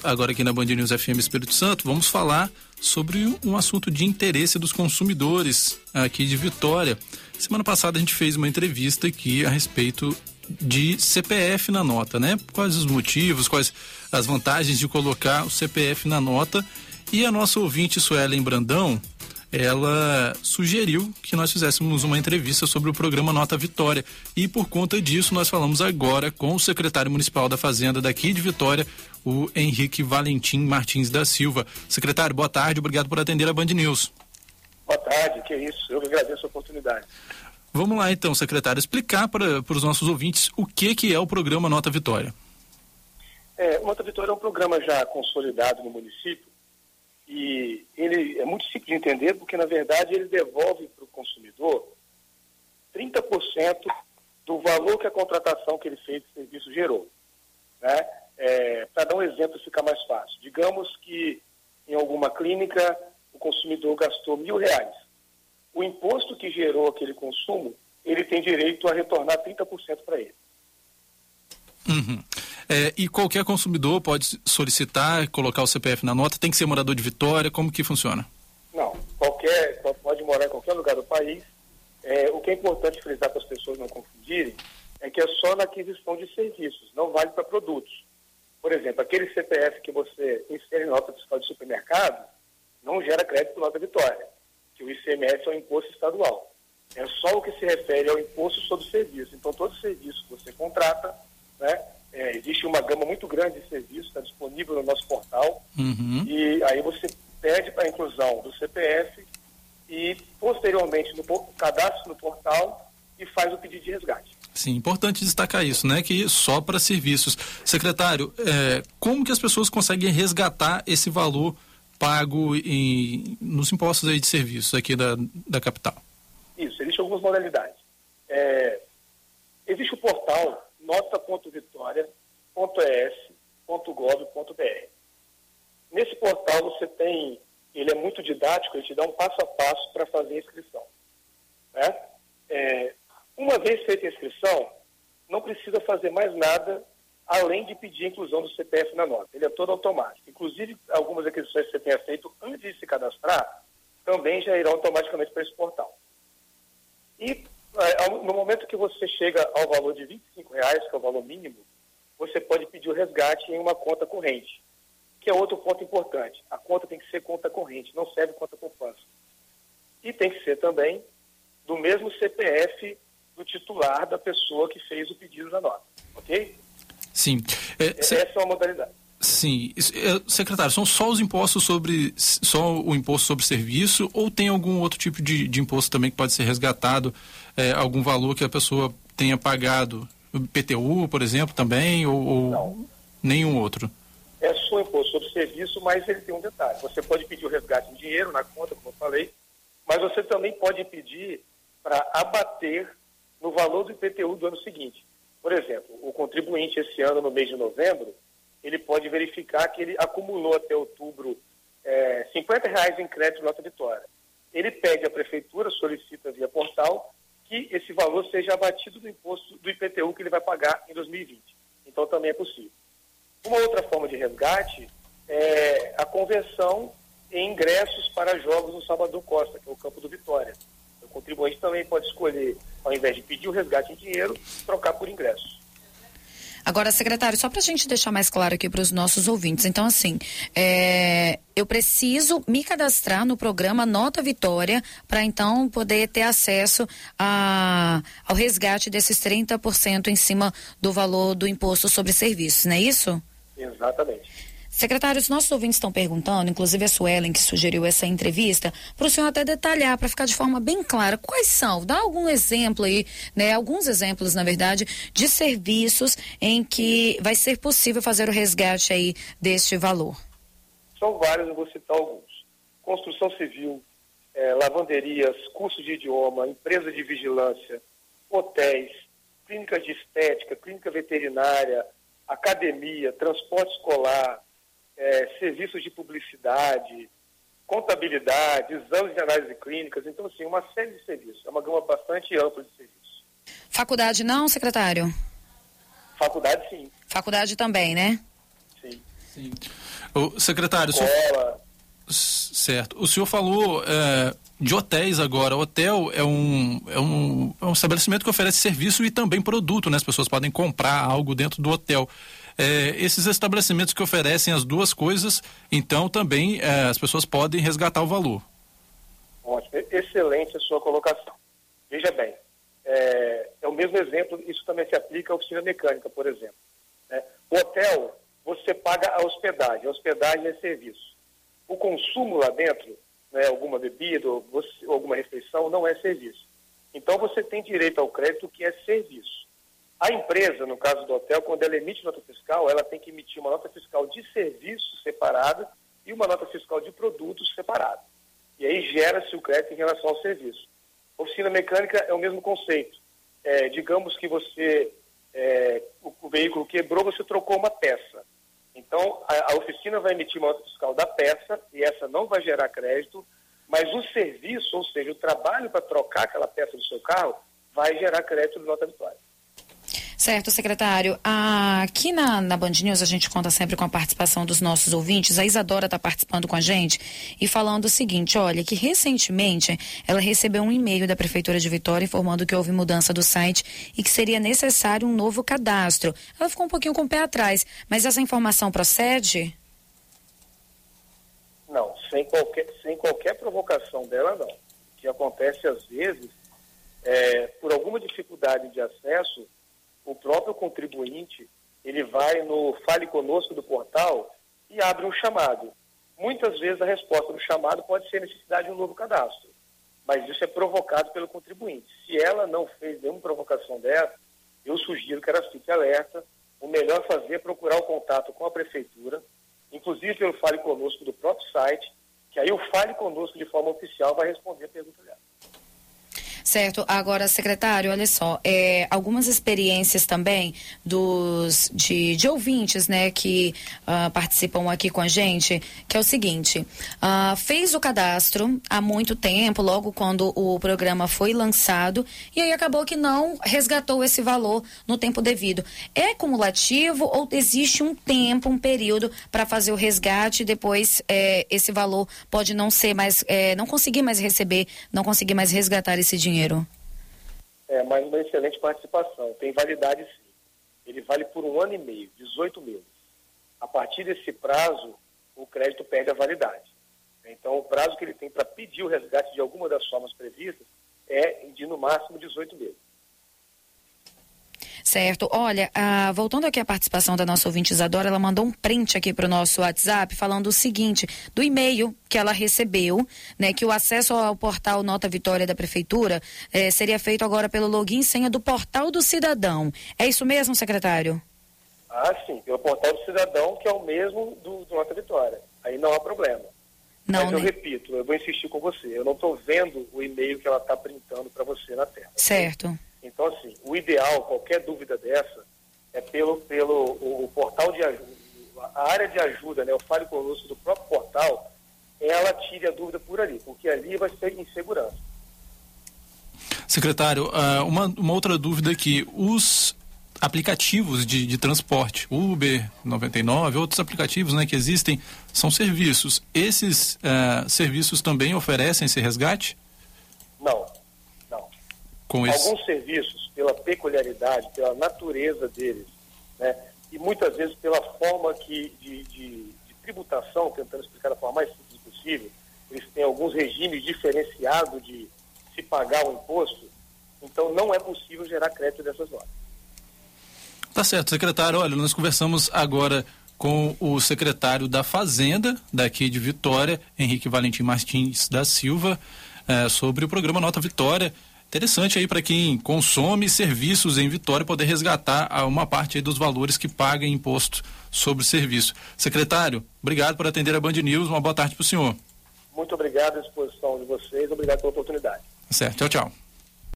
agora aqui na Band News FM Espírito Santo, vamos falar sobre um assunto de interesse dos consumidores aqui de Vitória. Semana passada a gente fez uma entrevista aqui a respeito de CPF na nota, né? Quais os motivos, quais as vantagens de colocar o CPF na nota. E a nossa ouvinte Suelen Brandão, ela sugeriu que nós fizéssemos uma entrevista sobre o programa Nota Vitória. E por conta disso, nós falamos agora com o secretário municipal da Fazenda daqui de Vitória, o Henrique Valentim Martins da Silva. Secretário, boa tarde, obrigado por atender a Band News. Boa tarde, que isso, eu agradeço a oportunidade. Vamos lá então, secretário, explicar para os nossos ouvintes o que é o programa Nota Vitória. O Nota Vitória é um programa já consolidado no município e ele é muito simples de entender porque, na verdade, ele devolve para o consumidor 30% do valor que a contratação que ele fez de serviço gerou, né? Para dar um exemplo e ficar mais fácil, digamos que em alguma clínica o consumidor gastou R$1.000. O imposto que gerou aquele consumo, ele tem direito a retornar 30% para ele. Uhum. E qualquer consumidor pode solicitar, colocar o CPF na nota? Tem que ser morador de Vitória? Como que funciona? Não, pode morar em qualquer lugar do país. O que é importante frisar para as pessoas não confundirem é que é só na aquisição de serviços, não vale para produtos. Por exemplo, aquele CPF que você insere em nota fiscal de supermercado não gera crédito Nota Vitória, que o ICMS é um imposto estadual. É só o que se refere ao imposto sobre serviço. Então, todo serviço que você contrata, né, existe uma gama muito grande de serviços, está disponível no nosso portal, e aí você pede para a inclusão do CPF e, posteriormente, no cadastro no portal e faz o pedido de resgate. Sim, importante destacar isso, né? Que só para serviços. Secretário, como que as pessoas conseguem resgatar esse valor pago nos impostos aí de serviços aqui da capital? Isso, existem algumas modalidades. Existe o portal nota.vitoria.es.gov.br. Nesse portal ele é muito didático, ele te dá um passo a passo para fazer a inscrição, né? Uma vez feita a inscrição, não precisa fazer mais nada além de pedir a inclusão do CPF na nota. Ele é todo automático. Inclusive, algumas aquisições que você tenha feito antes de se cadastrar, também já irão automaticamente para esse portal. E no momento que você chega ao valor de R$25, que é o valor mínimo, você pode pedir o resgate em uma conta corrente, que é outro ponto importante. A conta tem que ser conta corrente, não serve conta poupança. E tem que ser também do mesmo CPF do titular da pessoa que fez o pedido da nota, ok? Sim. Essa é uma modalidade. Sim. Secretário, são só os impostos só o imposto sobre serviço ou tem algum outro tipo de imposto também que pode ser resgatado, algum valor que a pessoa tenha pagado? PTU, por exemplo, também, ou não, nenhum outro? É só o imposto sobre serviço, mas ele tem um detalhe. Você pode pedir o resgate em dinheiro, na conta, como eu falei, mas você também pode pedir para abater no valor do IPTU do ano seguinte. Por exemplo, o contribuinte esse ano, no mês de novembro, ele pode verificar que ele acumulou até outubro R$50 em crédito Nota Vitória. Ele pede à prefeitura, solicita via portal, que esse valor seja abatido do imposto do IPTU que ele vai pagar em 2020. Então também é possível. Uma outra forma de resgate é a conversão em ingressos para jogos no Salvador Costa, que é o campo do Vitória. O contribuinte também pode escolher, ao invés de pedir o resgate em dinheiro, trocar por ingressos. Agora, secretário, só para a gente deixar mais claro aqui para os nossos ouvintes, então assim, eu preciso me cadastrar no programa Nota Vitória para então poder ter acesso ao resgate desses 30% em cima do valor do imposto sobre serviços, não é isso? Exatamente. Secretário, os nossos ouvintes estão perguntando, inclusive a Suelen que sugeriu essa entrevista, para o senhor até detalhar, para ficar de forma bem clara, quais são, dá algum exemplo aí, né, alguns exemplos, na verdade, de serviços em que vai ser possível fazer o resgate aí deste valor. São vários, eu vou citar alguns. Construção civil, lavanderias, cursos de idioma, empresas de vigilância, hotéis, clínicas de estética, clínica veterinária, academia, transporte escolar, serviços de publicidade, contabilidade, exames de análise clínicas, então assim, uma série de serviços, é uma gama bastante ampla de serviços. Faculdade não, secretário? Faculdade sim. Faculdade também, né? Sim. Sim. O secretário, certo. O senhor falou de hotéis agora. O hotel é um estabelecimento que oferece serviço e também produto, né? As pessoas podem comprar algo dentro do hotel. Esses estabelecimentos que oferecem as duas coisas, então também as pessoas podem resgatar o valor. Ótimo, excelente a sua colocação. Veja bem, é o mesmo exemplo, isso também se aplica à oficina mecânica, por exemplo. O hotel, você paga a hospedagem é serviço. O consumo lá dentro, né, alguma bebida ou alguma refeição, não é serviço. Então você tem direito ao crédito que é serviço. A empresa, no caso do hotel, quando ela emite nota fiscal, ela tem que emitir uma nota fiscal de serviço separada e uma nota fiscal de produtos separada. E aí gera-se o crédito em relação ao serviço. Oficina mecânica é o mesmo conceito. Digamos que o veículo quebrou, você trocou uma peça. Então, a oficina vai emitir uma nota fiscal da peça e essa não vai gerar crédito, mas o serviço, ou seja, o trabalho para trocar aquela peça do seu carro, vai gerar crédito de nota vitória. Certo, secretário. Aqui na Band News a gente conta sempre com a participação dos nossos ouvintes. A Isadora está participando com a gente e falando o seguinte, olha, que recentemente ela recebeu um e-mail da Prefeitura de Vitória informando que houve mudança do site e que seria necessário um novo cadastro. Ela ficou um pouquinho com o pé atrás, mas essa informação procede? Não, sem qualquer provocação dela, não. O que acontece às vezes, por alguma dificuldade de acesso, o próprio contribuinte, ele vai no Fale Conosco do portal e abre um chamado. Muitas vezes a resposta do chamado pode ser a necessidade de um novo cadastro, mas isso é provocado pelo contribuinte. Se ela não fez nenhuma provocação dessa, eu sugiro que ela fique alerta. O melhor a fazer é procurar o contato com a Prefeitura, inclusive pelo Fale Conosco do próprio site, que aí o Fale Conosco de forma oficial vai responder a pergunta dela. Certo. Agora, secretário, olha só, algumas experiências também de ouvintes, né, que participam aqui com a gente, que é o seguinte, fez o cadastro há muito tempo, logo quando o programa foi lançado, e aí acabou que não resgatou esse valor no tempo devido. É cumulativo ou existe um tempo, um período para fazer o resgate e depois esse valor pode não ser mais, não conseguir mais receber, não conseguir mais resgatar esse dinheiro? Mas uma excelente participação. Tem validade sim. Ele vale por 1 ano e meio, 18 meses. A partir desse prazo, o crédito perde a validade. Então, o prazo que ele tem para pedir o resgate de alguma das formas previstas é de, no máximo, 18 meses. Certo. Olha, voltando aqui à participação da nossa ouvinte Isadora, ela mandou um print aqui para o nosso WhatsApp falando o seguinte, do e-mail que ela recebeu, né, que o acesso ao portal Nota Vitória da Prefeitura seria feito agora pelo login e senha do Portal do Cidadão. É isso mesmo, secretário? Sim, pelo Portal do Cidadão, que é o mesmo do Nota Vitória. Aí não há problema. Não, mas eu repito, eu vou insistir com você, eu não estou vendo o e-mail que ela está printando para você na tela. Certo. Então, assim, o ideal, qualquer dúvida dessa, é pelo o portal de ajuda, a área de ajuda, né, o Fale Conosco do próprio portal, ela tire a dúvida por ali, porque ali vai ser insegurança. Secretário, uma outra dúvida aqui, os aplicativos de transporte, Uber, 99, outros aplicativos, né, que existem, são serviços. Esses serviços também oferecem esse resgate? Não. Alguns serviços, pela peculiaridade, pela natureza deles, né, e muitas vezes pela forma de tributação, tentando explicar da forma mais simples possível, eles têm alguns regimes diferenciados de se pagar o imposto, então não é possível gerar crédito dessas notas. Tá certo, secretário. Olha, nós conversamos agora com o secretário da Fazenda, daqui de Vitória, Henrique Valentim Martins da Silva, sobre o programa Nota Vitória. Interessante aí para quem consome serviços em Vitória poder resgatar uma parte aí dos valores que paga imposto sobre o serviço. Secretário, obrigado por atender a Band News. Uma boa tarde para o senhor. Muito obrigado à disposição de vocês. Obrigado pela oportunidade. Certo. Tchau, tchau.